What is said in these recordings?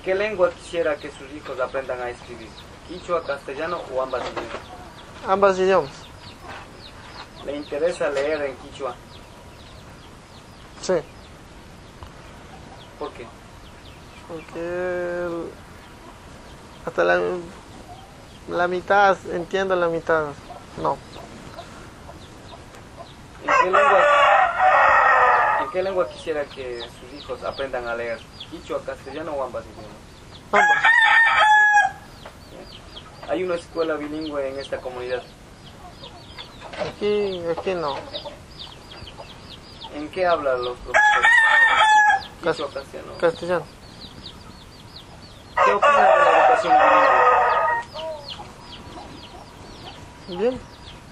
¿En qué lengua quisiera que sus hijos aprendan a escribir? ¿Quichua, castellano o ambas idiomas? Ambas idiomas. ¿Le interesa leer en quichua? Sí. ¿Por qué? Porque hasta la mitad, entiendo la mitad. No. ¿En qué lengua quisiera que sus hijos aprendan a leer? ¿Quichua, castellano o ambas idiomas? Ambas. ¿Hay una escuela bilingüe en esta comunidad? Aquí no. ¿En qué hablan los profesores? ¿Quichua, castellano? Castellano. ¿Qué opina de la educación bilingüe? Bien.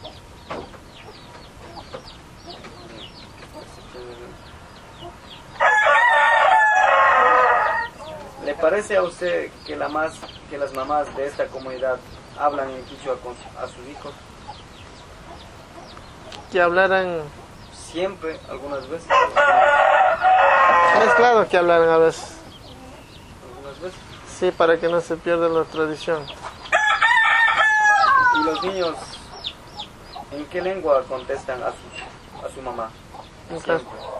¿Le parece a usted que las mamás de esta comunidad hablan en quichua a sus hijos? Que hablaran. Siempre, algunas veces. Es claro que hablaran a veces. Algunas veces. Sí, para que no se pierda la tradición. ¿Y los niños en qué lengua contestan a su mamá? En Siempre.